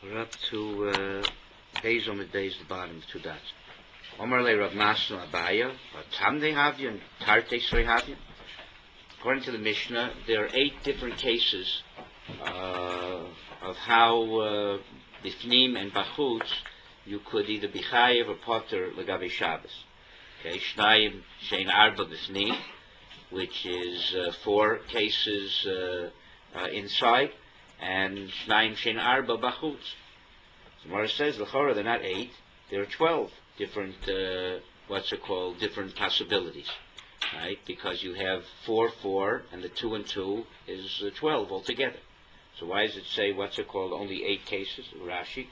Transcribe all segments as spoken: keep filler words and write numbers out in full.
We're up to uh, Beis Omid Beis, the bottom, two dots. Omar le Rav Masno Abaya, Tamde Havyan, Tarte Srei Havyan. According to the Mishnah, there are eight different cases uh, of how uh, Bifnim and Bachutz you could either be Chayev or Potter Legabe Shabbos. Okay, Shnayim Shein Arba Bifnim, which is uh, four cases uh, uh, inside, and Shnayim Shein Arba Bachutz. So Mara says, L'chora, they're not eight, there are twelve different, uh, what's it called, different possibilities. Right? Because you have four, four, and the two and two is uh, twelve altogether. So why does it say, what's it called, only eight cases? Rashi.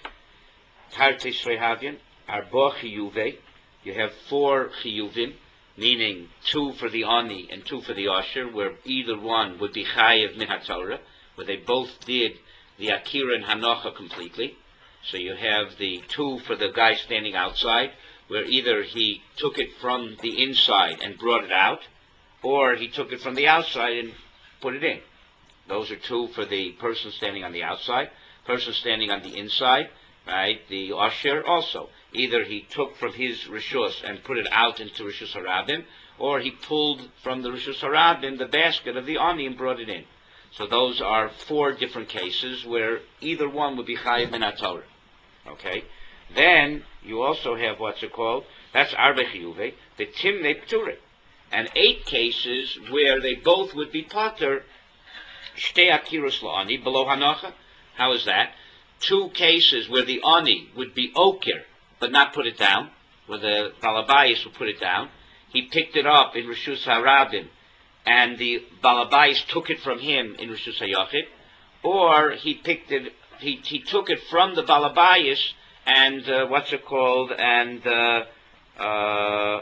Tarte Srei Havyan, Arba Chiyuve. You have four Chiyuvim, meaning two for the Ani and two for the Asher, where either one would be Chayev Min HaTorah, where they both did the Akira and Hanocha completely. So you have the two for the guy standing outside, where either he took it from the inside and brought it out, or he took it from the outside and put it in. Those are two for the person standing on the outside. Person standing on the inside, right, the Asher also. Either he took from his Rishus and put it out into Rishus HaRabim, or he pulled from the Rishus HaRabim the basket of the Ani and brought it in. So those are four different cases where either one would be Chayiv Min HaTorah. Okay? Then you also have what's it called? That's Arba Chiyuve, the Timnei P'turei. And eight cases where they both would be Potter, Shtei Akirus La'ani, below Hanocha. How is that? Two cases where the Ani would be Okir, but not put it down, where the Balabayis would put it down. He picked it up in Rishus HaRabim, and the Balabayis took it from him in Rishus HaYachid, or he picked it, he, he took it from the Balabayis, and uh, what's it called, and uh, uh,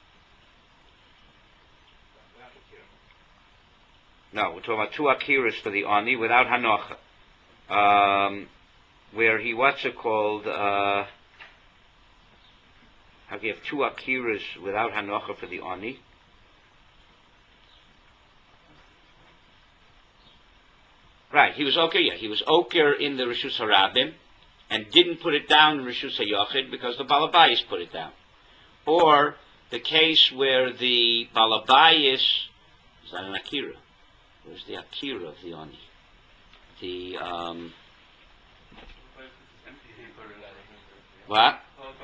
no, we're talking about two Akiras for the Ani without Hanocha, um, where he, what's it called, uh, how do you have two Akiras without Hanocha for the Ani? Right, he was Oker, yeah, he was Oker in the Rishus HaRabim, and didn't put it down in Rishus HaYachid because the Balabayis put it down. Or the case where the Balabayis, is that an Akira? Where's the Akira of the Ani? The, um... What?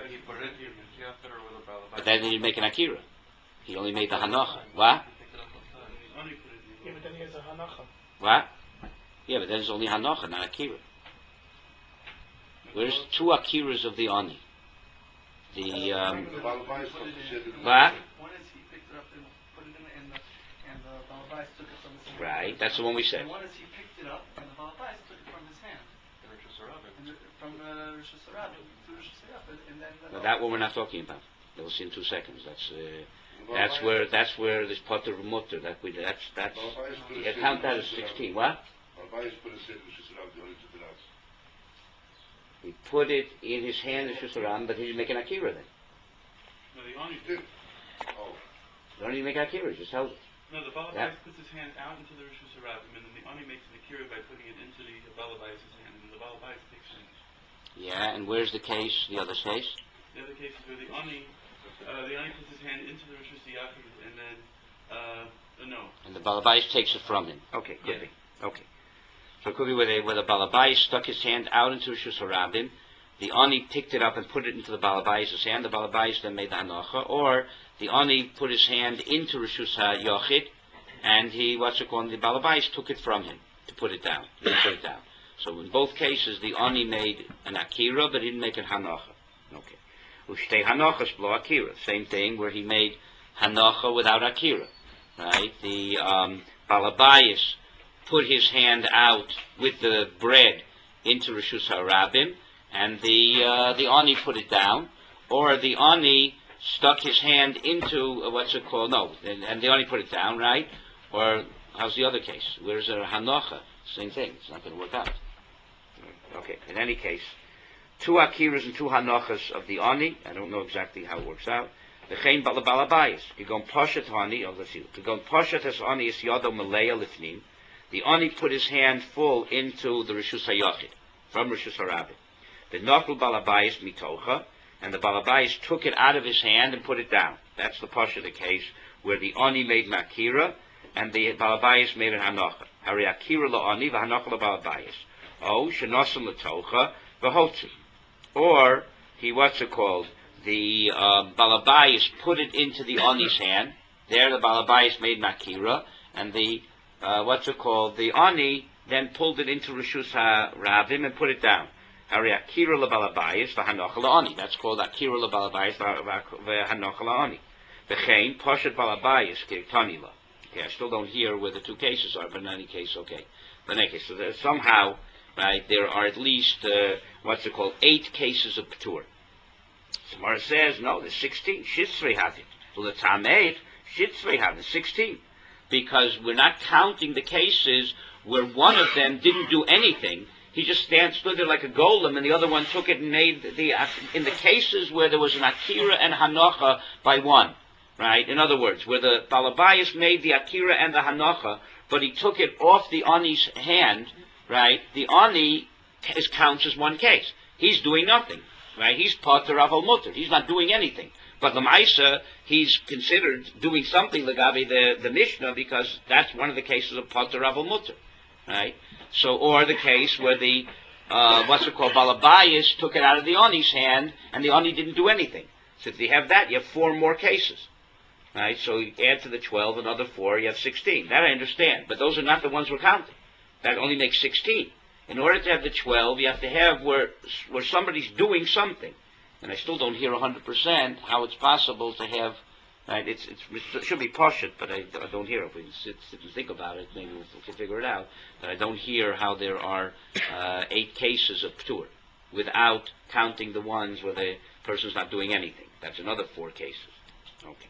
But then he didn't make an Akira. He only made the Hanocha. What? Yeah, but then he has a Hanocha. What? Yeah, but then it's only Hanocha, not Akira. Where's two Akiras of the Ani? The, um... What? One is he picked it up and put it in, and the, and the Balabais took it from his hand. Right, that's the one we said. And one is he picked it up, and the Balabais took it from his hand. And the, from uh, Rishus HaRabim to Rishus HaYachid, and then... The Well, that one we're not talking about. We'll see in two seconds. That's uh, that's where that's where this Potter Mutter, that we that's that's you count that as sixteen. What? He put it in his hand as Shusharam, but he didn't make an Akira then. No, the Ani did. Oh. You don't even make Akira, just tells us. No, the Balabais puts his hand out into the Rishus HaRabim, and then the Ani makes an Akira by putting it into the Balabais' hand, and the Balabais takes it in. Yeah, and where's the case, the other case? The other case is where the Ani, uh, the Ani puts his hand into the Rishus HaYachid, and then, uh, uh, no. And the Balabais takes it from him. Okay, could Yeah. be. Okay. So it could be where, they, where the Balabais stuck his hand out into Rishus HaRabim, the Ani picked it up and put it into the Balabais' hand, the Balabais then made the Hanocha, or the Ani put his hand into Rishus HaYachid, and he, what's it called, the Balabais took it from him to put it down. He didn't put it down. So in both cases, the Ani made an Akira, but he didn't make a Hanocha. Okay. Ushtei Hanochas blo Akira. Same thing where he made Hanocha without Akira. Right? The um, Balabais put his hand out with the bread into Rishus HaRabim, and the uh, the Ani put it down, or the Ani stuck his hand into, uh, what's it called, no, and, and the Ani put it down, right? Or, how's the other case? Where's a Hanocha? Same thing, it's not going to work out. Okay, in any case, two Akiras and two Hanochas of the Ani, I don't know exactly how it works out. The Chain Balabayis, Kigon Poshet Ani, oh, let's see, Kigon Poshet as Ani is Yado Malaya Lifnim. The Ani put his hand full into the Rishus HaYachid. from Rosh Hashanah. The Nafel Balabayis Mitocha, and the Balabayis took it out of his hand and put it down. That's the Pasha of the case, where the Oni made Makira, and the Balabayis made an Hanocha. Hari Akira La'oni, v'Hanocha La'Balabayis. Oh, Shenosim L'Tocha, v'Hotzi. Or, he, what's it called, the uh, Balabayis put it into the Oni's hand. There the Balabayis made Makira, and the, uh, what's it called, the Oni then pulled it into Rishus HaRabim and put it down. Hari Akira L'Balabayis, v'Hanocha La'oni. That's called Akira L'Balabayis, v'Hanocha La'oni. V'chein, Poshet Balabayis, Kirtanila. Okay, I still don't hear where the two cases are, but in any case, okay. But in any case, so there's somehow, right, there are at least, uh, what's it called, eight cases of Ptur. Samara says, no, there's sixteen. Shitzrei Havit. So the Tameit, Shitzrei Havit, sixteen. Because we're not counting the cases where one of them didn't do anything. He just stand, stood there like a golem, and the other one took it and made the, in the cases where there was an Akira and Hanocha by one. Right? In other words, where the Balabayas made the Akira and the Hanocha, but he took it off the Ani's hand, right? The Ani is, counts as one case. He's doing nothing, right? He's Pater Aval Mutter. He's not doing anything. But Lamaisa, he's considered doing something, Lagavi, the, the Mishnah, because that's one of the cases of Pater Aval Mutter, right? So, or the case where the, uh, what's it called, Balabayas took it out of the Ani's hand, and the Ani didn't do anything. So if you have that, you have four more cases. Right, so you add to the twelve another four, you have sixteen. That I understand, but those are not the ones we're counting. That only makes sixteen. In order to have the twelve, you have to have where where somebody's doing something. And I still don't hear one hundred percent how it's possible to have, right, it's, it's, it should be Pashut, but I, I don't hear it. If we sit, sit and think about it, maybe we can figure it out. But I don't hear how there are uh, eight cases of Ptur without counting the ones where the person's not doing anything. That's another four cases. Okay.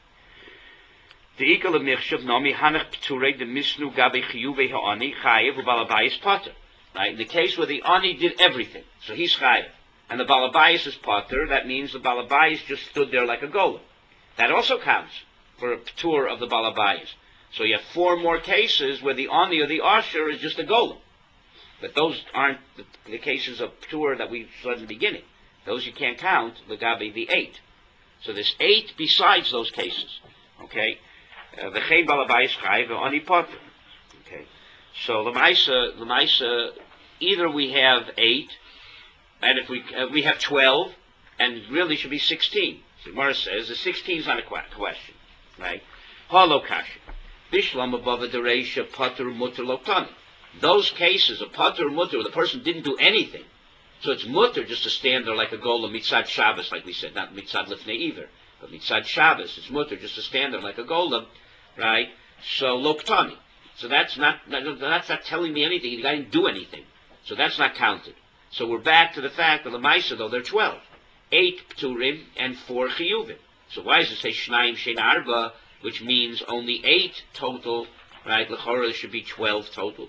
The equal of Mirshab Nomi Hanach Pturei the Misnu Gabi Chiyuve Ha'ani Chayev Ubalabayis Potter. Right? In the case where the Ani did everything, so he's Chayev. And the Balabayis is Potter, that means the Balabayis just stood there like a golem. That also counts for a Ptur of the Balabayis. So you have four more cases where the Ani or the Asher is just a golem. But those aren't the, the cases of Ptur that we saw in the beginning. Those you can't count, the Gabi, the eight. So there's eight besides those cases. Okay? The Chayin Balabayis Chayev or Ani Potter. Okay, so Lamaisa, Lamaisa, either we have eight, and if we uh, we have twelve, and really should be sixteen. So Gemara says the sixteen is not a question, right? Holokash, Bishlam above the Dereisha Potter Mutter Lotani. Those cases of Potter Mutter, where the person didn't do anything, so it's Mutter just to stand there like a golem mitzad Shabbos, like we said, not mitzad Lifnei Iver, but mitzad Shabbos. It's Mutter just to stand there like a golem. Right? So, Loktani. So that's not, that's not telling me anything. The guy didn't do anything. So that's not counted. So we're back to the fact that the Maisa, though, there are twelve. Eight Pturim and four Chiyuvim. So why does it say Shnayim Shein Arba, which means only eight total, right? L'chora, there should be twelve total.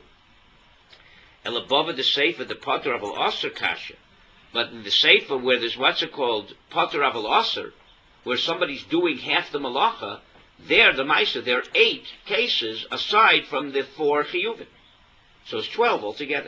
El above the Sefer, the Potter Aval Aser Kasha. But in the Sefer, where there's what's it called, Potter Aval Aser, where somebody's doing half the Malacha, there, the Maisa, there are eight cases aside from the four Chiyuvim. So it's twelve altogether.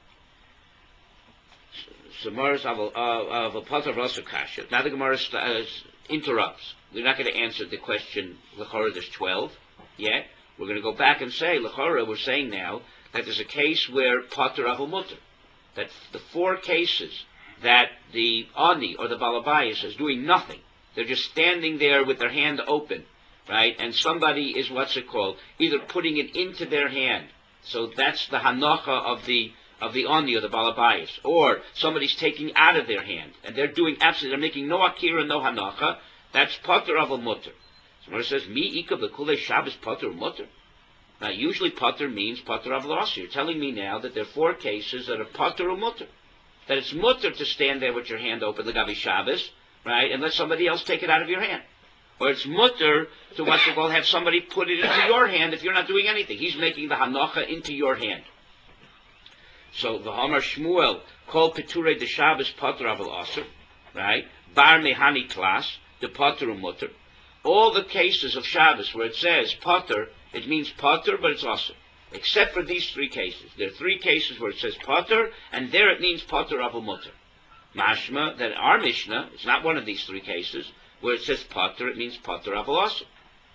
So Gemara of a Potter of Aser Kasha. Now the Gemara uh, interrupts. We're not going to answer the question, L'chora, there's twelve yet. We're going to go back and say, L'chora, we're saying now that there's a case where Potter Aval Mutter, that the four cases that the Ani or the Balabayas is doing nothing. They're just standing there with their hand open. Right, and somebody is what's it called, either putting it into their hand, so that's the hanocha of the of the Ani or the Balabayas, or somebody's taking out of their hand, and they're doing absolutely, they're making no akira, no hanocha. That's Potter Aval Mutter. So it says, Mi ika b'kulei Shabbos Potter Mutter. Now, usually Potter means Potter Aval Aser. You're telling me now that there are four cases that are Potter or Mutter, that it's Mutter to stand there with your hand open, l'gavi Shabbos, right, and let somebody else take it out of your hand. Or it's mutter to what you call have somebody put it into your hand if you're not doing anything. He's making the hanocha into your hand. So the Hamar Shmuel called Peture the Shabbos Potter Aval Aser, right? Bar Mehani Klas, the Potter Mutter. All the cases of Shabbos where it says Potter, it means Potter, but it's Aser. except for these three cases. There are three cases where it says Potter, and there it means Potter Aval Mutter. Mashma, that our Mishnah, it's not one of these three cases, where it says Potter, it means Potter Aval Asur.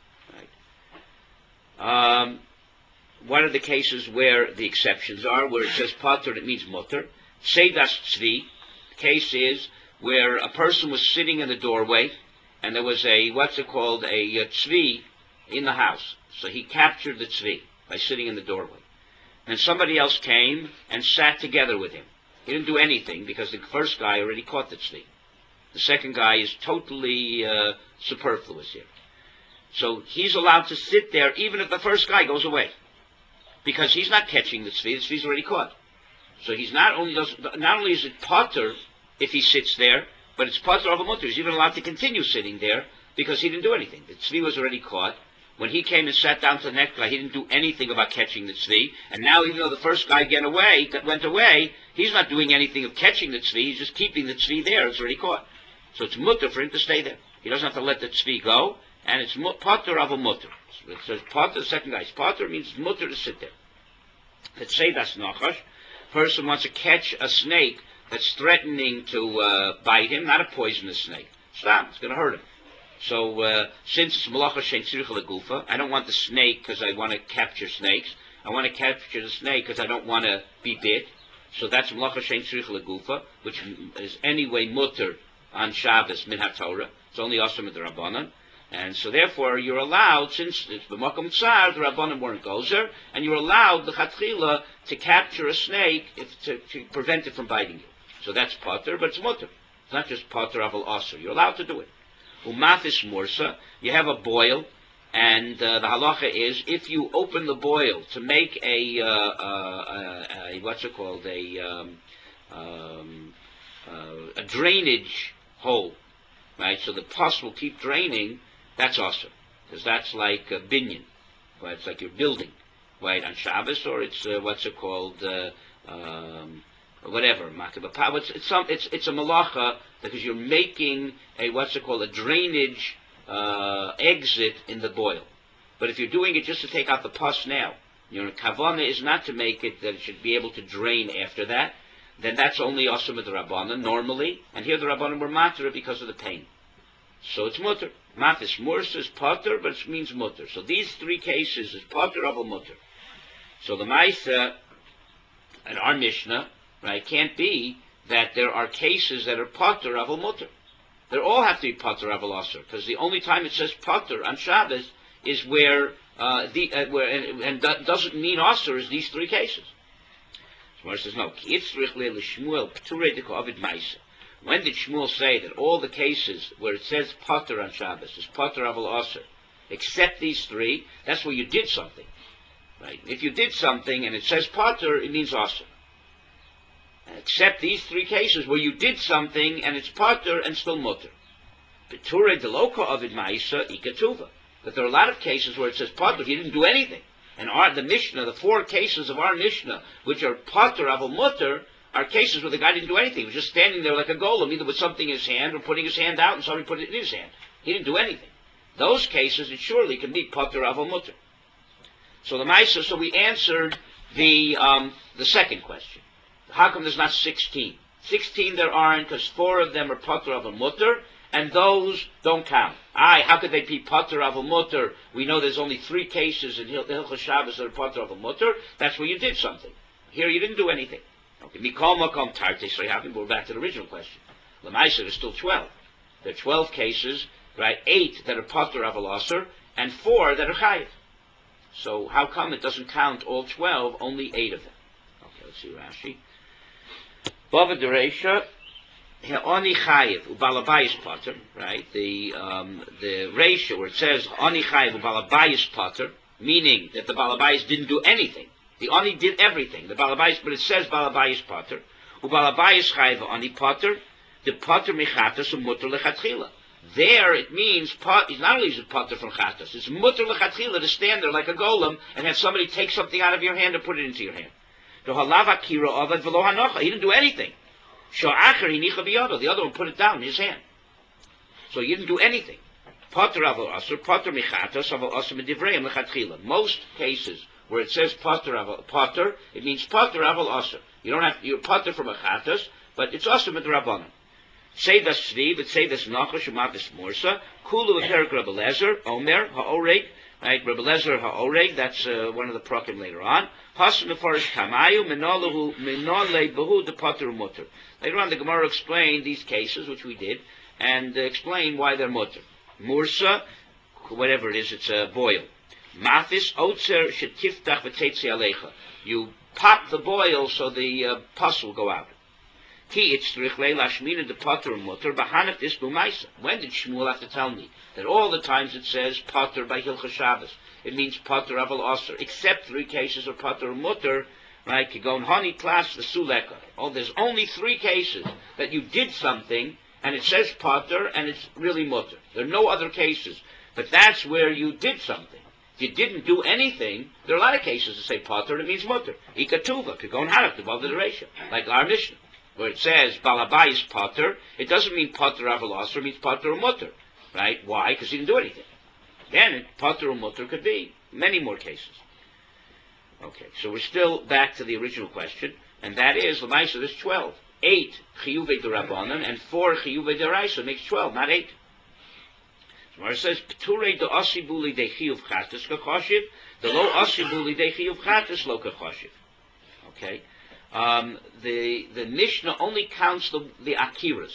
Right? Um, one of the cases where the exceptions are, where it says Potter, it means Mutter. Seidas Tzvi, the case is where a person was sitting in the doorway, and there was a, what's it called, a, a tzvi in the house. So he captured the tzvi by sitting in the doorway. And somebody else came and sat together with him. He didn't do anything because the first guy already caught the tzvi. The second guy is totally uh, superfluous here. So he's allowed to sit there even if the first guy goes away, because he's not catching the tzvi. The tzvi's already caught. So he's not only does not only is it Potter if he sits there, but it's Potter of a Mutter. He's even allowed to continue sitting there because he didn't do anything. The tzvi was already caught. When he came and sat down to the next guy, he didn't do anything about catching the tzvi. And now, even though the first guy get away, went away, he's not doing anything of catching the tzvi. He's just keeping the tzvi there. It's already caught. So it's Mutter for him to stay there. He doesn't have to let the tzvi go. And it's Potter of a Mutter. So it says Potter, the second guy. Potter means Mutter to sit there. Let's say that's Nachash. Person wants to catch a snake that's threatening to uh, bite him, not a poisonous snake. Stop, it's going to hurt him. So, uh, since it's Malacha Shein Tzrich Legufa, I don't want the snake because I want to capture snakes. I want to capture the snake because I don't want to be bit. So that's Malacha Shein Tzrich Legufa, which is anyway mutter on Shabbos min HaTorah. It's only Asur mit the Rabbanan. And so therefore you're allowed, since it's b'makom tsar, the Rabbanim weren't gozer, and you're allowed the Chatchila to capture a snake if, to, to prevent it from biting you. So that's Potter, but it's mutter. It's not just Potter Aval Asur. You're allowed to do it. Umafis Mursa, you have a boil, and uh, the halacha is if you open the boil to make a, uh, uh, a what's it called, a, um, um, uh, a drainage hole, right, so the pus will keep draining, that's awesome, because that's like a binyan, right? It's like you're building, right, on Shabbos, or it's, uh, what's it called, uh, um, whatever, it's, it's, some, it's, it's a malacha, because you're making a, what's it called, a drainage uh, exit in the boil. But if you're doing it just to take out the pus now, your kavana is not to make it that it should be able to drain after that, then that's only Asur mit the Rabbanan normally, and here the Rabbanan were matter because of the pain. So it's mutter. Mafis Mursa is Potter, but it means mutter. So these three cases is Potter of a mutter. So the Maisa and our Mishnah, right, can't be that there are cases that are Potter of a mutter. They all have to be Potter of a Asur, because the only time it says Potter on Shabbos is where uh, the uh, where and, and that doesn't mean Asur is these three cases. Shmuel says no. When did Shmuel say that all the cases where it says Potter on Shabbos is Potter of a Asur, except these three? That's where you did something, right? If you did something and it says Potter, it means Asur. Except these three cases where you did something and it's Potter and still mutter. Beture deloka avid ma'isa ikatuva. But there are a lot of cases where it says Potter, he didn't do anything. And our, the Mishnah, the four cases of our Mishnah, which are Potter aval mutter, are cases where the guy didn't do anything. He was just standing there like a golem, either with something in his hand or putting his hand out and somebody put it in his hand. He didn't do anything. Those cases, it surely can be Potter aval mutter. So the Ma'isa, so we answered the um, the second question. How come there's not sixteen? Sixteen there aren't, because four of them are Potter of a Mutter, and those don't count. Aye, how could they be Potter of a Mutter? We know there's only three cases in Hilchos Shabbos that are Potter of a Mutter. That's where you did something. Here you didn't do anything. Okay, Mikol Makom Tarte Srei. We're back to the original question. Lamaisa, there's still twelve. There are twelve cases, right? Eight that are Potter of a Asur, and four that are Chayiv. So how come it doesn't count all twelve, only eight of them? Okay, let's see Rashi. Bava Dereisha, Oni Chayiv Ubalabayis Potter, right? The um, the ratio where it says Oni Chayiv Ubalabayis Potter, meaning that the Balabayis didn't do anything. The Oni did everything. The Balabayis, but it says Balabayis Potter. Ubalabayis Chayiv Oni Potter, the Potter Mechatas Umutter Lechatchila. There it means pot, not only is it Potter from Chatas, it's Mutter Lechatchila to stand there like a golem and have somebody take something out of your hand and put it into your hand. He didn't do anything. The other one put it down in his hand. So he didn't do anything. Most cases where it says Potter Aval Potter, it means Potter Aval Aser. You don't have you're Potter from a Chatas, but it's Aser Midrabanan. Say das Shriv, it say das Nachash Umatis Morsa, Kulu V'Perik Rebbe Lezer, Omer Ha'oreg, right? Rebbe Lezer Ha'oreg. That's uh, one of the prokim later on. Hasan Nefarish Kamayu Minalahu Minale Behu de Potter Mutter. Later on, the Gemara explained these cases, which we did, and uh, explain why they're mutter. Mursa, whatever it is, it's a boil. Mathis Otzer Shetiftach V'Tetzi Alecha. You pop the boil so the uh, pus will go out. Ki Itzrich Leilashmina de Potter Mutter Bahanat is Bumaisa. When did Shmuel have to tell me that all the times it says Potter by Hilcha Shabbos, it means Potter Aval Aser, except three cases of Potter Mutter, right? Kigon Hani Klas the Suleka. Oh, there's only three cases that you did something and it says Potter and it's really Mutter. There are no other cases, but that's where you did something. If you didn't do anything, there are a lot of cases that say Potter and it means Mutter. Ikatuva, Kigon Harak, above the ratio, like our Mishnah, where it says Balabayis Potter, it doesn't mean Potter Aval Aser, it means Potter or Mutter, right? Why? Because he didn't do anything. Then Potter or Mutter could be many more cases. Okay, so we're still back to the original question, and that is, Lamaisa, there's twelve. Eight Chiyuve D'Rabbanan and four Chiyuve D'Oraisa makes twelve, not eight. So it says, P'turei D'Osibuli De Chiyuv Chatas Kachoshiv, the Lo Osibuli De Chiyuv Chatas Lo Kachoshiv. Okay, um, the the Mishnah only counts the, the Akiras,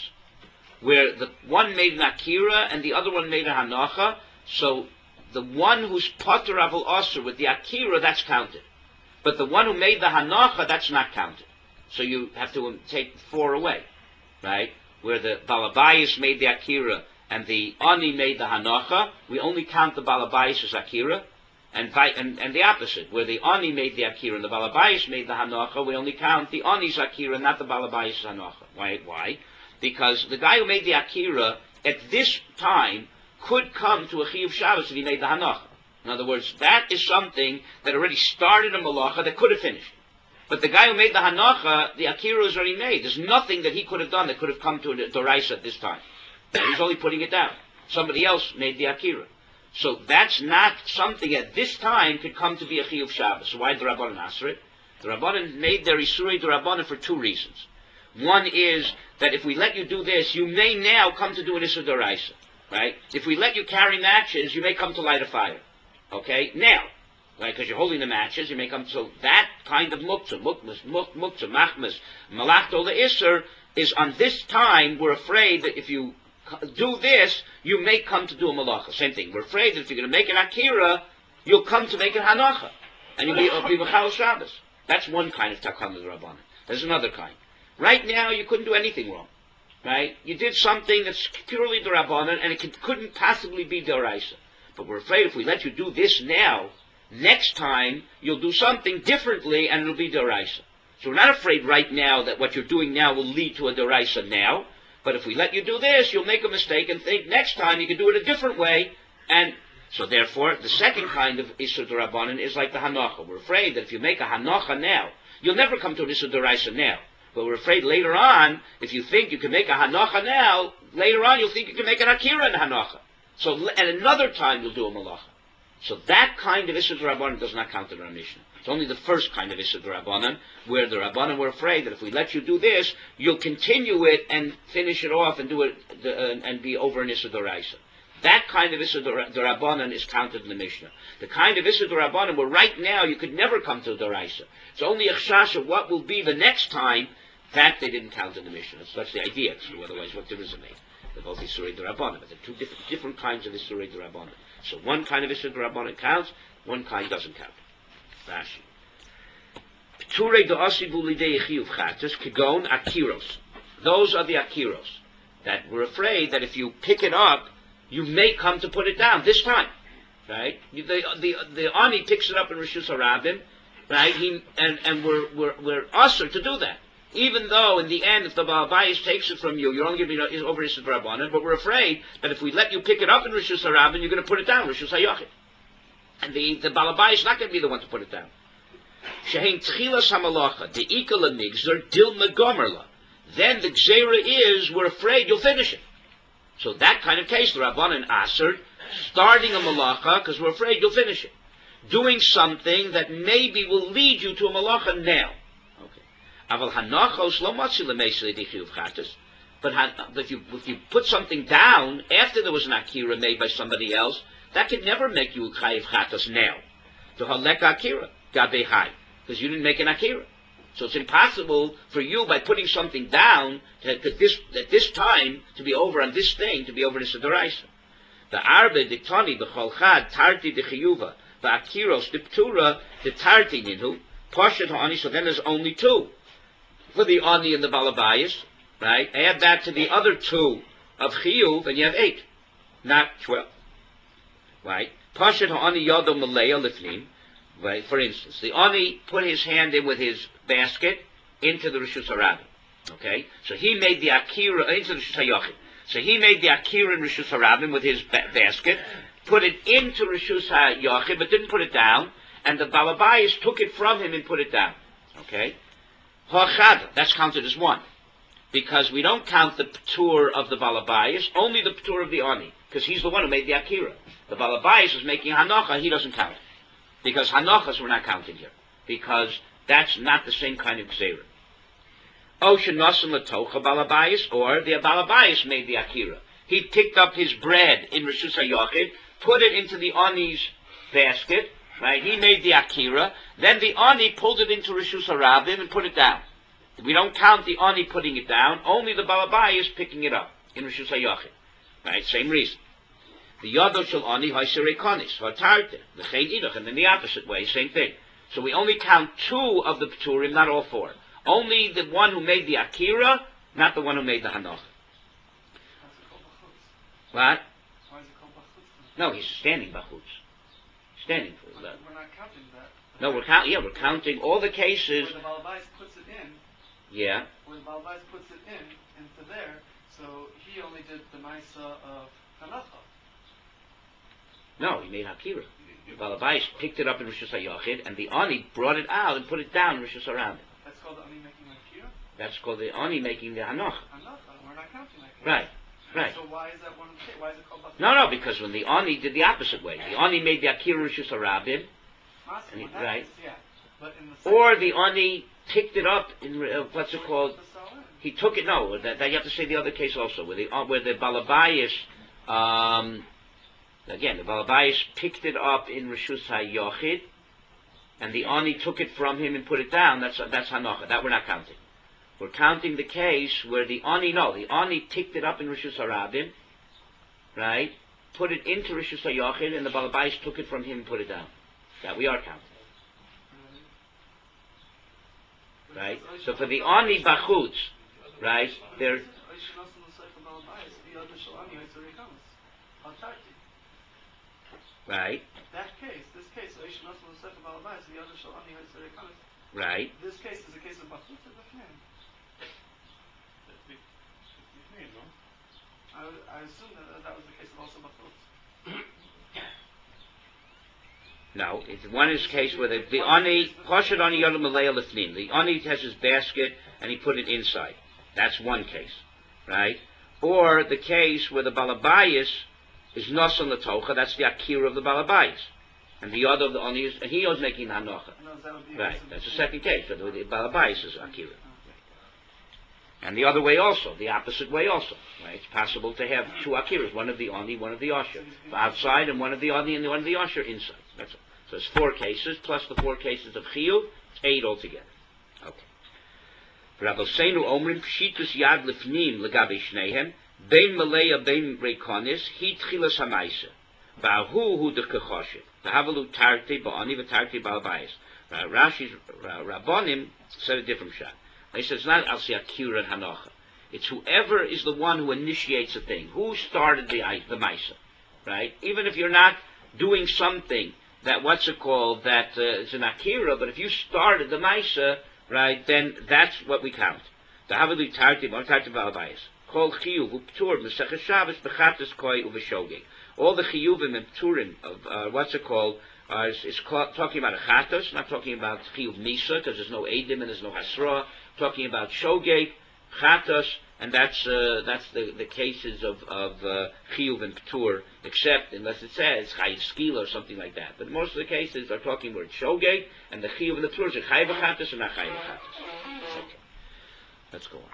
where the one made an Akira and the other one made a Hanacha, so the one who's Potter Aval Aser with the Akira, that's counted. But the one who made the Hanacha, that's not counted. So you have to take four away, right? Where the Balabayas made the Akira and the Ani made the Hanacha, we only count the Balabayas as Akira, and, and, and the opposite, where the Ani made the Akira and the Balabayas made the Hanacha, we only count the Ani's Akira, not the Balabayas' Hanacha. Why? Why? Because the guy who made the Akira at this time could come to a Chiyuv Shabbos if he made the Hanacha. In other words, that is something that already started a Malacha that could have finished. But the guy who made the Hanacha, the Akira is already made. There's nothing that he could have done that could have come to a Doraisa at this time. He's only putting it down. Somebody else made the Akira. So that's not something at this time could come to be a Chiyuv Shabbos. So why did the Rabbanan answer it? The Rabbanan made their Isurei D'Rabbanan for two reasons. One is that if we let you do this, you may now come to do an Isur Doraisa. Right? If we let you carry matches, you may come to light a fire. Okay? Now, right, because you're holding the matches, you may come to, so that kind of muktzah, mukmas, muktzah, machmas, malachto le'isr, is on this time, we're afraid that if you do this, you may come to do a malacha. Same thing. We're afraid that if you're going to make an akira, you'll come to make an hanacha. And you'll be, uh, be Mechal Shabbos. That's one kind of takana d'Rabbanan. There's another kind. Right now, you couldn't do anything wrong. Right? You did something that's purely d'Rabbanan, and it could, couldn't possibly be d'Oraisa. But we're afraid if we let you do this now, next time you'll do something differently, and it'll be d'Oraisa. So we're not afraid right now that what you're doing now will lead to a d'Oraisa now. But if we let you do this, you'll make a mistake and think next time you can do it a different way. And so therefore, the second kind of Isur D'Rabbanan is like the Hanacha. We're afraid that if you make a Hanacha now, you'll never come to an Isur D'Oraisa now. But we're afraid later on, if you think you can make a Hanacha now, later on you'll think you can make an Akira in Hanacha. So at another time you'll do a Malacha. So that kind of Isur D'Rabbanan does not count in our Mishnah. It's only the first kind of Isur D'Rabbanan, where the Rabbanan were afraid that if we let you do this, you'll continue it and finish it off and do it uh, and be over an Isur D'Oraisa. That kind of Isur D'Rabbanan is counted in the Mishnah. The kind of Isur D'Rabbanan where right now you could never come to a D'Oraisa. It's only a chash of what will be the next time. That they didn't count in the Mishnah. So that's the idea. So otherwise, what difference it made? They're both Isurei D'Rabbanan, but they're two different, different kinds of Isurei D'Rabbanan. So one kind of Isur D'Rabbanan counts, one kind doesn't count. Rashi. P'turei D'Osibu Lidei Chiyuv Chatas Kigon Akiros. Those are the Akiros that we're afraid that if you pick it up, you may come to put it down this time. Right? The the the Ani picks it up in Rishus Harabim, right? He and and we're we're we're usher to do that. Even though, in the end, if the Baal Bayis takes it from you, you're only going to be over Rishus Rabbanan, but we're afraid that if we let you pick it up in Rishus Harabim, you're going to put it down, Rishus HaYachid. And the, the Baal Bayis is not going to be the one to put it down. Shehein Tchilas HaMalacha, De'ika LaMigzer, Dilma Gomerla. Then the Gzeira is, we're afraid you'll finish it. So that kind of case, the Rabbanan Aser, starting a Malacha, because we're afraid you'll finish it. doing something that maybe will lead you to a malacha now. Okay. Aval hanachos lo matzi lemeisei di chiyuv chatas. But if you, if you put something down after there was an akira made by somebody else, that could never make you a chayiv chatas now. To halek akira, gabe hai, because you didn't make an akira. So it's impossible for you, by putting something down, to, to this, at this time, to be over on this thing, to be over this adoraisa. The arbe, the tani, the cholchad, tarti, the chiyuva, the akiros, the ptura, the tarti ninhu, poshet ha'ani, so then there's only two. For the ani and the balabayas, right? Add that to the other two of chiyuv, and you have eight, not twelve. Right? Poshet ha'ani yado malaya lifnim. Right? For instance, the ani put his hand in with his basket into the Rishus HaRabim. Okay? So he made the akira, into the Rishus HaYochid. So he made the akira in Rishus HaRabim with his ba- basket, put it into Rishus HaYochid, but didn't put it down, and the Balabayas took it from him and put it down. Okay? Ha'chada, that's counted as one. Because we don't count the p'tur of the Balabayas, only the p'tur of the ani, because he's the one who made the akira. The Balabayas is making hanacha, he doesn't count. Because hanachas we're not counting here. Because that's not the same kind of gzeira. O shenasim latocha balabayis, or the balabayis made the akira. He picked up his bread in Rishus HaYochid, put it into the ani's basket, right? He made the akira. Then the ani pulled it into Rishus HaRabim and put it down. We don't count the ani putting it down, only the balabayis picking it up in Rishus HaYochid. Right? Same reason. The yado shel ani haisere konis hatarte the chein idach, and in the opposite way, same thing. So we only count two of the p'turim, not all four. Only the one who made the akira, not the one who made the hanoch. What? Why is it called bachutz? No, he's standing bachutz. Standing for that. We're not counting that. No, we're counting. Yeah, we're counting all the cases. Where the balabais puts it in. Yeah. When the balabais puts it in into there, so he only did the ma'isa of hanacha. No, he made Hakira. The Balabais picked it up in Rishus HaYochid, and the Ani brought it out and put it down in Rishus HaRabim. That's called the Ani making Hakira? That's called the Ani making the Hanoch. Hanoch, we're not counting that. Right, right. So why is that one, why is it called Bachutz? No, no, because when the Ani did the opposite way. The Ani made the Akira in Rishus HaRabim, Masim, he- that right. is, yeah. But in the or second- the Ani picked it up in, uh, what's it called? He took it, no, that, that you have to say the other case also, where the, uh, where the Balabais, um, again, the Balabais picked it up in Rishus HaYochid, and the Ani took it from him and put it down. That's that's Hanocha. That we're not counting. We're counting the case where the Ani, no, the Ani picked it up in Rishus HaRabim, right? Put it into Rishus HaYochid, and the Balabais took it from him and put it down. That we are counting. Right? So for the Ani Bachutz, right, there... Right, That case, this case, Oish Nasal Sefer Balabais, the other Shalani Hatzere Kanis. right. This case is a case of Bachutz or B'fnim? That's the, that's the name, no? I, would- I assume that uh, that was the case of also Bachutz. No, it's one is case where the, the Ani, Poshet Ani Yodam Malaya Lifnim. The Ani has his basket and he put it inside. That's one case, right? Or the case where the Balabayas is Nosan Latocha, that's the Akira of the Balabayas. And the other of the Ani is, and he was making the Hanocha. No, that would be a Right, case of that's the B'fnim. second case. So the, the Balabayas is Akira. Okay. And the other way also, the opposite way also. Right? It's possible to have two Akiras, one of the Ani, one of the Asher. Outside, and one of the Ani and one of the Asher inside. That's all. So it's four cases, plus the four cases of Chiyuv, it's eight altogether. Okay. Rabbeinu Omrim, Pshitus Yad Lifnim, Legabe Shnehem, Bein Malaya, Bein Reikonis, He Tchilas Hamaisa. Ba'hu Hu Dekechoshet. V'havalu Tarte, Ba'ani, V'tarte, Ba'albayis. Rashi's Rabbonim said a different shot. They said it's not Al Akira and Hanocha. It's whoever is the one who initiates a thing. Who started the, the Maisa, right? Even if you're not doing something that, what's it called, that uh, it's an Akira, but if you started the Maisa, right, then that's what we count. The Havali Tarti, Mon Tarti Valabayas. Kol Chiyuv, Uptur, Mesech Shabbos, Bechatas Koi, Uveshogeg. All the Chiyuvim and Pturim of, uh, what's it called, uh, is, is called, talking about a Chatos, not talking about Chiyuv Misa, because there's no Edim and there's no Hasra, talking about Shogeg, Chatos, and that's uh, that's the, the cases of of uh, chiyuv and ptur, except unless it says chayiv skila or something like that. But most of the cases are talking where it's shogeg, and the chiyuv and the ptur is chayiv achatas or not chayiv achatas. Okay, let's go on.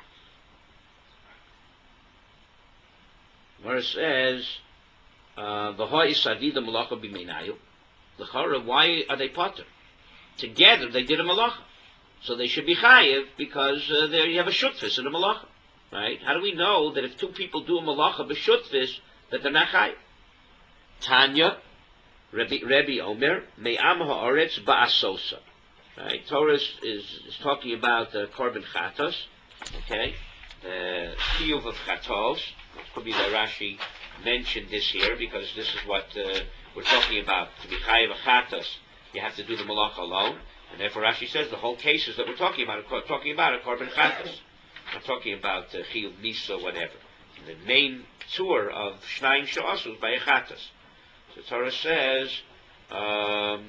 Where it says v'ha isadida malacha b'meinayu, l'chara, why are they potter? Together they did a malacha, so they should be chayiv because uh, there you have a shutfis in a malacha. Right? How do we know that if two people do a malacha b'shutfis that they're not chayiv? Tanya, Rebbe, Rebbe Omer, me'am ha'aretz ba'asosa. Right? Torah is, is, is talking about uh, korban chatos, okay? The chiyuv of chatos. It could be that Rashi mentioned this here because this is what uh, we're talking about. To be chayiv chatos, you have to do the malacha alone, and therefore Rashi says the whole cases that we're talking about are talking about a korban chatos. I'm talking about chiyuv uh, misa, whatever. The main tour of shnayim she'asu by echatas. So Torah says, um,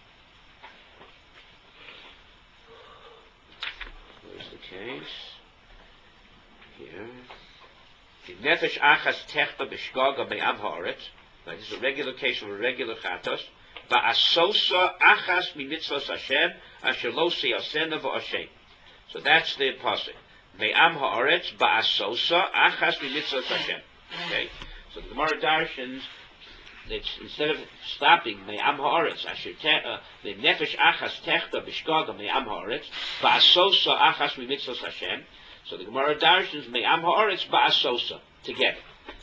where's the case? Here. Nefesh achas techta b'shgaga me'am ha'aretz. Like this is a regular case of a regular chatos. Ba'asosa achas mimitzvos Hashem asher lo siyasena v'ashem. So that's the pasuk. Me'am ha'aretz ba'asosa achas mimitzvos Hashem. Okay? So the Gemara darshans, it's, instead of stopping me'am ha'aretz, asher the nefesh achas techta b'shgaga me'am ha'aretz, ba'asosa achas mimitzvos Hashem. So the Gemara darshans me'am ha'aretz ba'asosa together.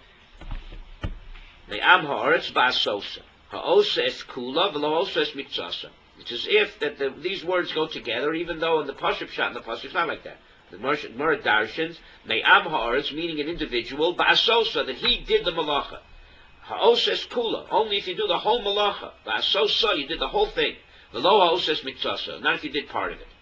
Me'am ha'aretz ba'asosa. Ha'osa es kula v'lo osa es mitzasa. It's as if that the, these words go together, even though in the pasuk shot in the pasuk it's not like that. The Gemara darshans me'am ha'aretz, meaning an individual, ba'asosa, that he did the malacha. Ha'osa es kula, only if you do the whole malacha. Ba'asosa, you did the whole thing. V'lo ha'osa es mitzasa, not if you did part of it.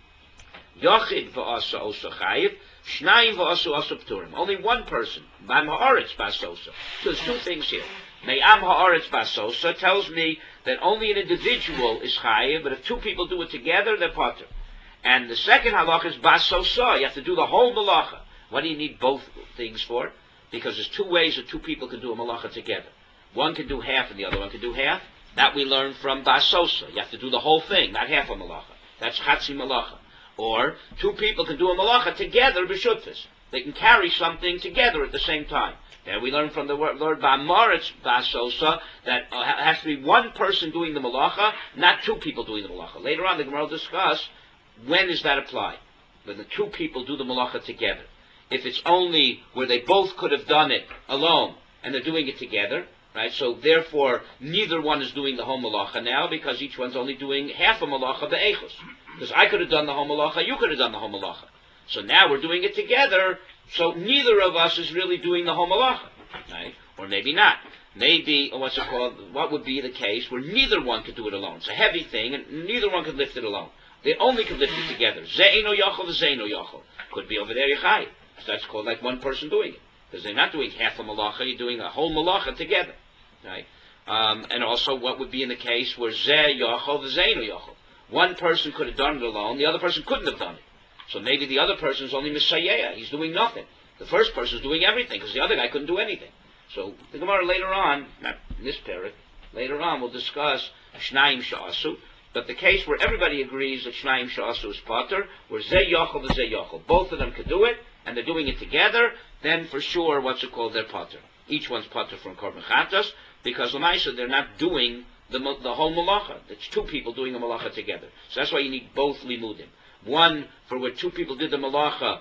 Yochid v'asa osa chayiv. Shnayim v'asu asu pturim. Only one person. Me'am ha'aretz ba'asosa. So there's two things here. Me'am ha'aretz ba'asosa tells me that only an individual is chayiv, but if two people do it together, they're potter. And the second halacha is ba'asosa. You have to do the whole malacha. What do you need both things for? Because there's two ways that two people can do a malacha together. One can do half and the other one can do half. That we learn from ba'asosa. You have to do the whole thing, not half a malacha. That's chatzi malacha. Or two people can do a malacha together b'shutfis. They can carry something together at the same time. There we learn from the word Lord ba'amaretz ba'asosa that uh, has to be one person doing the malacha, not two people doing the malacha. Later on, the Gemara will discuss when is that applied. When the two people do the malacha together. If it's only where they both could have done it alone and they're doing it together, right? So therefore, neither one is doing the whole malacha now because each one's only doing half a malacha be'echus. Because I could have done the whole malacha, you could have done the whole malacha. So now we're doing it together, so neither of us is really doing the whole malacha, right? Or maybe not. Maybe, what's it called, what would be the case where neither one could do it alone? It's a heavy thing, and neither one could lift it alone. They only could lift it together. Ze'eno yachol, ze'eno yachol. Could be over there, yachai. So that's called like one person doing it. Because they're not doing half a malacha, you're doing a whole malacha together, right? Um, and also, what would be in the case where ze yachol, ze'eno yachol? One person could have done it alone, the other person couldn't have done it. So maybe the other person is only Messiah, he's doing nothing. The first person is doing everything, because the other guy couldn't do anything. So the Gemara later on, not in this parak, later on we'll discuss Shnayim Sha'asu, but the case where everybody agrees that Shnayim Sha'asu is Potter, where Zeh Yochel and Zeh Yochel, both of them could do it, and they're doing it together, then for sure, what's it called, they're Potter. Each one's Potter from Korban Chatas, because Lamaisa, they're not doing The, the whole malacha. It's two people doing a malacha together. So that's why you need both limudim. One for where two people did the malacha,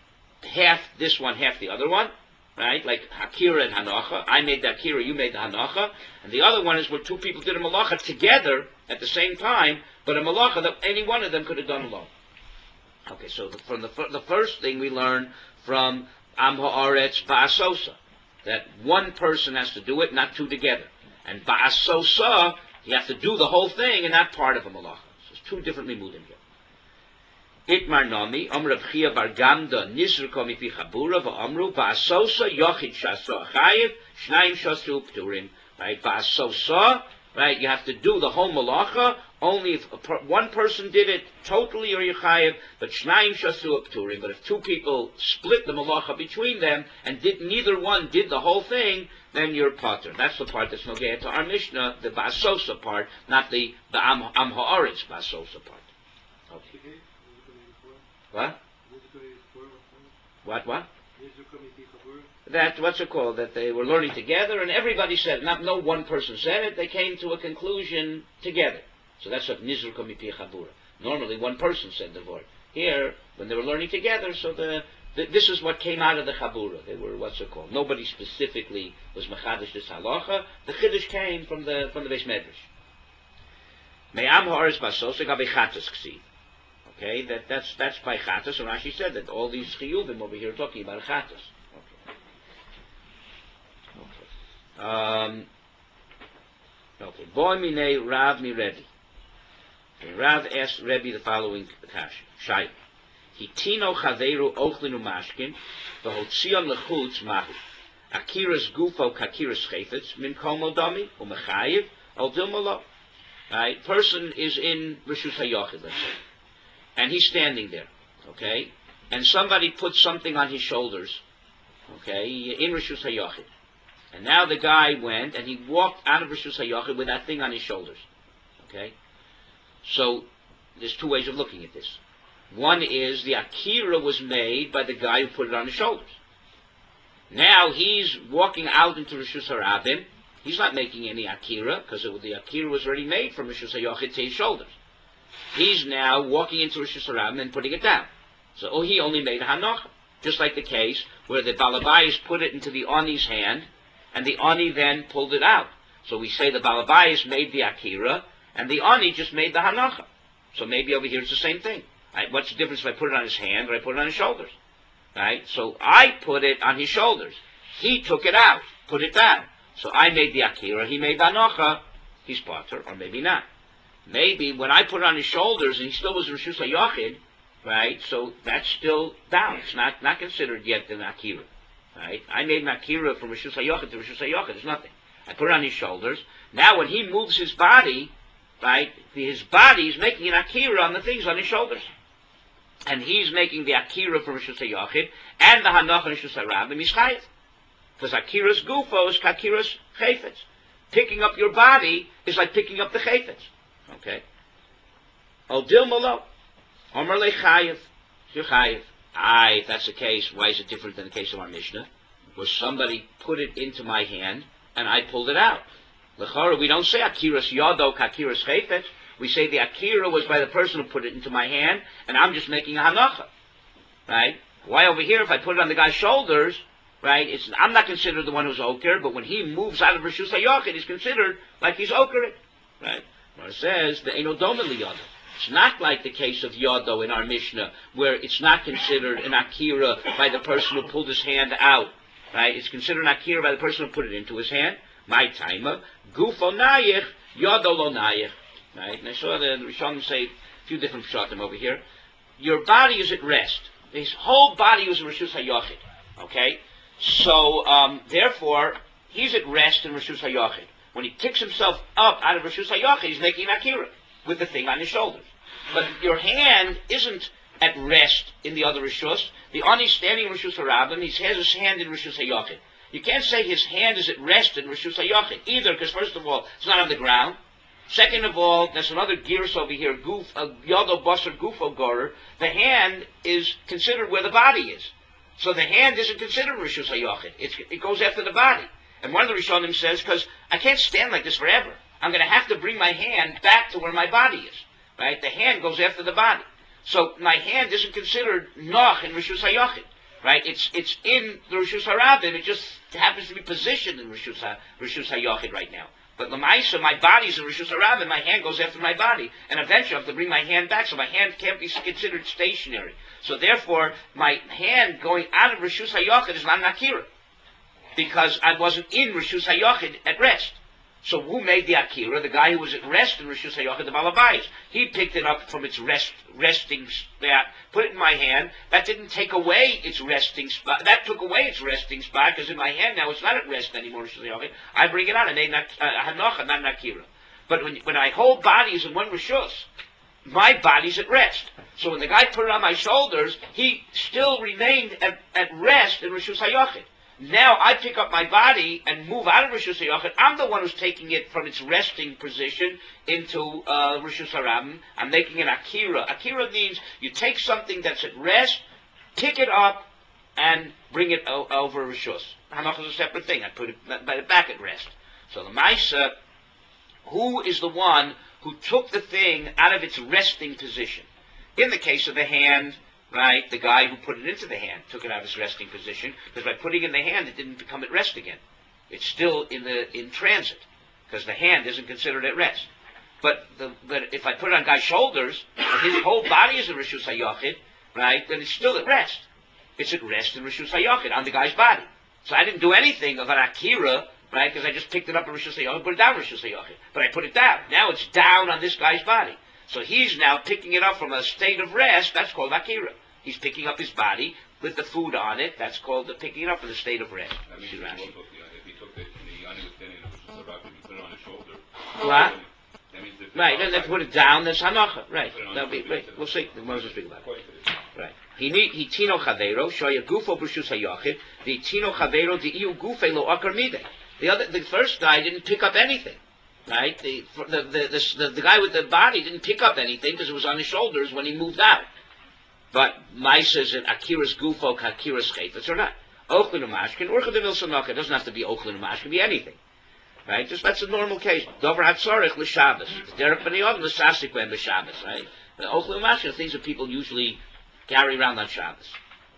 half this one, half the other one, right? Like Hakira and Hanacha. I made the Hakira, you made the Hanacha. And the other one is where two people did a malacha together at the same time, but a malacha that any one of them could have done alone. Okay, so the, from the, the first thing we learn from Am Ha'aretz Ba'asosa, that one person has to do it, not two together. And Ba'asosa, you have to do the whole thing and not part of a malacha. So there's two different limudim here. Itmar Nami, Amr Rav Chia Bar Gamda, Nisrko Mipi Chabura, V'amru, Ba'asosa, Yochid Shaso Achayev, Shnayim Shasu Pturim. Right, Ba'asosa, right, you have to do the whole malacha, only if a per, one person did it totally or Yechayev, but Shnayim Shasu Pturim. But if two people split the Malacha between them and did neither one did the whole thing, then you're Potter. That's the part that's Nogea to our Mishnah, the Basosa part, not the, the Am, Am Ha'aretz Basosa part. Okay. What? What, what? That, what's it called? That they were learning together, and everybody said, not no one person said it, they came to a conclusion together. So that's what Nizruka Mipi Chabura. Normally one person said the word. Here, when they were learning together, so the, the this is what came out of the Chabura. They were, what's it called? Nobody specifically was Mechadish this halacha. The Chiddush came from the from the Beis Medrash. Me'am ha'aretz basos gabe chatas ksiv. Okay, that, that's that's by chatas, and Rashi said that all these chiyuvim over here are talking about chatas. Okay. Okay. Um, okay. Boy minei Rav mi Rebbe. Okay, Rav asked Rebbe the following shayla. Hitino chaveru ochlinu mashkin, v'hotzion lechutz mahu. Akiras gufo kakiras chayfetz min kol modami u'mechayiv al dilmalo. Right, person is in Rishus HaYochid, let's say. And he's standing there, okay? And somebody puts something on his shoulders, okay, in Rishus HaYochid. And now the guy went and he walked out of Rishus HaYochid with that thing on his shoulders, okay? So there's two ways of looking at this. One is the Akira was made by the guy who put it on his shoulders. Now he's walking out into Rishus HaRabim. He's not making any Akira, because the Akira was already made from Rishus HaYochid to his shoulders. He's now walking into Rishus HaRabim and putting it down. So oh, he only made a Hanocha. Just like the case where the Balabayas put it into the Ani's hand, and the Ani then pulled it out. So we say the Balabayas made the Akira, and the Ani just made the Hanocha. So maybe over here it's the same thing. Right? What's the difference if I put it on his hand or I put it on his shoulders? Right? So I put it on his shoulders. He took it out, put it down. So I made the Akira, he made the Hanocha. He's Potter, or maybe not. Maybe when I put it on his shoulders and he still was Rishus HaYochid, right, so that's still down. It's not, not considered yet an Akira. Right? I made an Akira from Rishus HaYochid to Rishus HaYochid. There's nothing. I put it on his shoulders. Now when he moves his body, right, his body is making an Akira on the things on his shoulders. And he's making the Akira from Rishus HaYochid and the Hanocha Rishus HaRabim is Chayiv. Because Akira's gufo is Akira's chayfetz. Picking up your body is like picking up the chayfetz. Okay. Al dil malo. Omer le chayiv. You're chayiv. Aye, if that's the case, why is it different than the case of our Mishnah? Where somebody put it into my hand and I pulled it out. L'chara, we don't say Akira's yado Akira's chayfetz. We say the Akira was by the person who put it into my hand and I'm just making a hanacha. Right? Why over here, if I put it on the guy's shoulders, right, it's, I'm not considered the one who's oker, but when he moves out of Rishus HaYochid, he's considered like he's oker. Right? It says the Eino Doma Liyado. It's not like the case of Yado in our Mishnah, where it's not considered an Akira by the person who pulled his hand out. Right? It's considered an Akira by the person who put it into his hand. My timer, Gufo Nayich, Yado Lo Nayich. Right? And I saw the Rishonim say a few different pshatim over here. Your body is at rest. His whole body was in Rishus HaYochid. Okay? So, um, therefore, he's at rest in Rishus HaYochid. When he picks himself up out of Rishus HaYochid, he's making an Akira with the thing on his shoulders. But your hand isn't at rest in the other Rishus. The Ani standing in Rishus HaRabim, he has his hand in Rishus HaYochid. You can't say his hand is at rest in Rishus HaYochid either, because first of all, it's not on the ground. Second of all, there's another gears over here, goof, a Yado Basar Gufo Gorer. The hand is considered where the body is. So the hand isn't considered Rishus HaYochid. It's, it goes after the body. And one of the Rishonim says, because I can't stand like this forever. I'm going to have to bring my hand back to where my body is. Right? The hand goes after the body. So my hand isn't considered Noch in Rishus HaYochid. Right? It's it's in the Rishus HaRabim. It just happens to be positioned in Rishus, Ha, Rishus HaYochid right now. But Lamaisa, my body's in Rishus HaRabim, my hand goes after my body. And eventually I have to bring my hand back, so my hand can't be considered stationary. So therefore, my hand going out of Rishus HaYochid is not an Akira. Because I wasn't in Rishus HaYochid at rest. So who made the Akira? The guy who was at rest in Rishus HaYochid, the Balabayas. He picked it up from its rest, resting spot, put it in my hand. That didn't take away its resting spot. That took away its resting spot, because in my hand now it's not at rest anymore, Rishus HaYochid. I bring it out, I made a Hanocha, not an Akira. But when, when my whole body is in one rishus, my body's at rest. So when the guy put it on my shoulders, he still remained at, at rest in rishus hayachid. Now I pick up my body and move out of rishus hayachid. I'm the one who's taking it from its resting position into uh, rishus harabim. I'm making an akira. Akira means you take something that's at rest, pick it up, and bring it o- over rishus. Hanach is a separate thing. I put it, put it back at rest. So the Maisa, who is the one who took the thing out of its resting position? In the case of the hand, right, the guy who put it into the hand took it out of its resting position, because by putting it in the hand, it didn't become at rest again. It's still in the in transit, because the hand isn't considered at rest. But the, but if I put it on guy's shoulders, and his whole body is in Rishus HaYachid, right, then it's still at rest. It's at rest in Rishus HaYachid, on the guy's body. So I didn't do anything of an Akira, right, because I just picked it up in Rishus HaYachid, put it down in Rishus HaYachid. But I put it down. Now it's down on this guy's body. So he's now picking it up from a state of rest. That's called Akira. He's picking up his body with the food on it. That's called the picking it up in a state of rest. That means if he took the, if he took it and the onion was thin enough, which is about to be put it on his shoulder. What? That means if Right, and let's put it down, that's hanacha. Right. Put it on That'll be, the- right. We'll see. We'll speak about it. According to this. Right. He need he tino chavero shoya gufo b'rshus hayachid. The tino chavero the iu gufe lo akar mide. The other, the first guy didn't pick up anything. Right. The the the the, the, the guy with the body didn't pick up anything because it was on his shoulders when he moved out. But Maisa is an Akira's Gufo, Akira's Chayfetz, or not. Ochlin Umashkin, Urcha de Vilsanaka. It doesn't have to be Ochlin Umashkin, it can be anything. Right? Just that's a normal case. Dover HaTzorech L'Shabbos. Derek B'niyod L'Sasik Ben B'Shabbos, right? The Ochlin Umashkin are things that people usually carry around on Shabbos.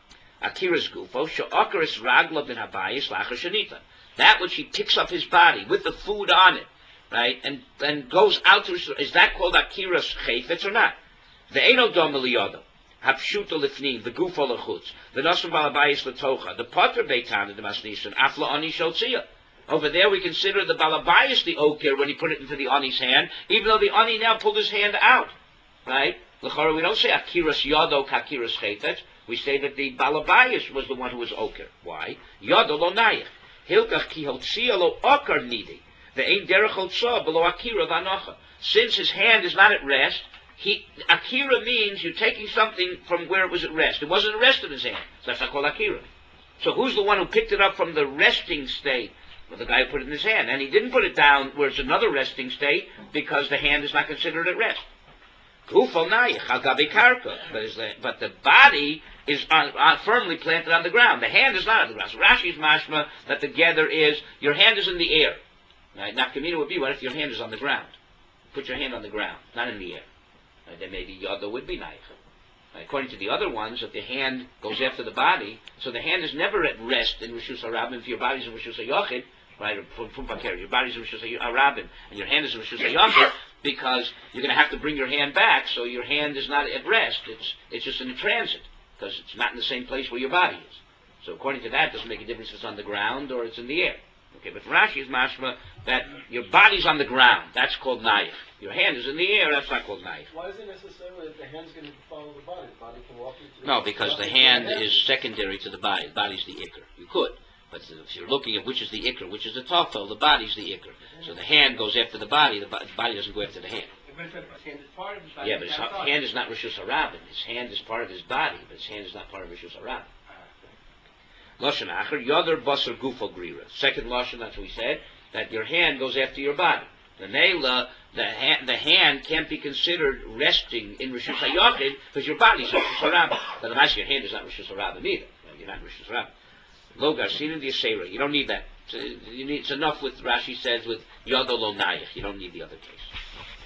Akira's Gufo, She'akaris Ragla Ben Habayis Lacha Shanita. That which he picks up his body with the food on it, right? And and goes out to, is that called Akira's Chayfetz or not? The Eino Dom Eliyodo. Hapshuto lifnim, the gufo lechutz, the nosum balabayis letocha, the potter beitan, the masnisin, afla ani shotzia. Over there we consider the balabayis the okir when he put it into the ani's hand, even though the ani now pulled his hand out. Right? L'chora, we don't say akiras yodo kakiras chayfetz. We say that the balabayis was the one who was okir. Why? Yodo lo nayich. Hilkach ki hotzia lo okar nidi. The ein derech hotzah below akira v'anocha. Since his hand is not at rest, He, Akira means you're taking something from where it was at rest. It wasn't at rest in his hand. So that's not called Akira. So who's the one who picked it up from the resting state? Well, the guy who put it in his hand. And he didn't put it down where it's another resting state because the hand is not considered at rest. But the body is on, on, firmly planted on the ground. The hand is not on the ground. So Rashi's mashma that the gather is your hand is in the air. Right? Nafkamina would be, what if your hand is on the ground? Put your hand on the ground, not in the air. Uh, then maybe Yada would be Naich. Uh, according to the other ones, if the hand goes after the body, so the hand is never at rest in Rishus HaRabim. If your body's in Rishus HaYachid, right, or Pumpakeri, your body's in Rishus HaRabim, and your hand is in Rishus HaYachid, because you're going to have to bring your hand back, so your hand is not at rest. It's it's just in transit, because it's not in the same place where your body is. So according to that, it doesn't make a difference if it's on the ground or it's in the air. Okay, but Rashi is mashma that your body's on the ground. That's called naif. Your hand is in the air. That's not called naif. Why is it necessarily that the hand's going to follow the body? The body can walk into the... No, because the hand is secondary to the body. The body's the ikr. You could. But if you're looking at which is the ikr, which is the tafel, the body's the ikr. So the hand goes after the body. The body doesn't go after the hand. Yeah, but his hand is not Rishus HaRabim. His hand is part of his body, but his hand is not part of Rishus HaRabim. Lashon Acher, Yodar Basar Gufo Grira. Second Lashon, that's what we said, that your hand goes after your body. The Neila, the hand, the hand can't be considered resting in Rishus HaYachid because your body's Rishus HaRabim. But the nice your hand is not Rishus HaRabim either. You're not Rishus HaRabim. Lo Garsin the Yisera. You don't need that. You need, it's enough with, Rashi says, with Yodo Lo Nayach. You don't need the other case.